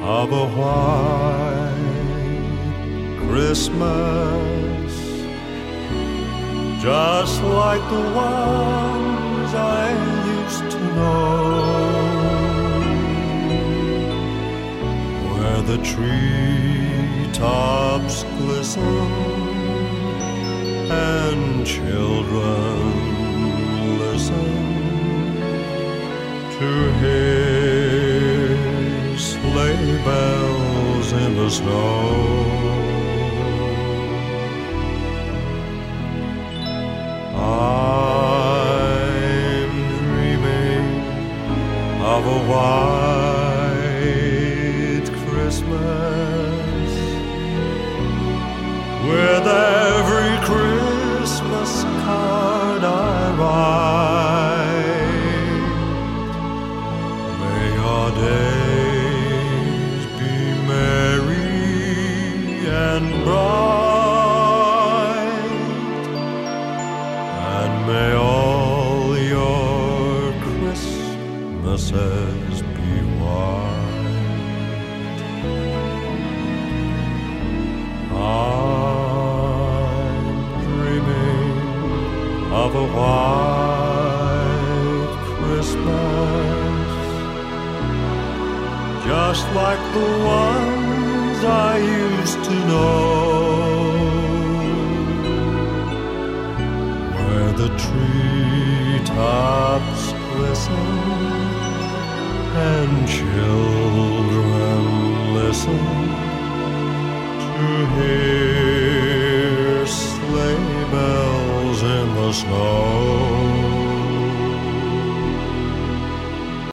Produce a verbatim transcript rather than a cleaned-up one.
of a white Christmas, just like the ones I used to know, where the treetops glisten and children listen to hear sleigh bells in the snow. I'm dreaming of a white Christmas, with every Christmas card I write. May your days be merry and bright, and may all your Christmases be white. I'm dreaming of a white Christmas, just like the ones I used to know, where the treetops glisten and children listen to hear sleigh bells in the snow.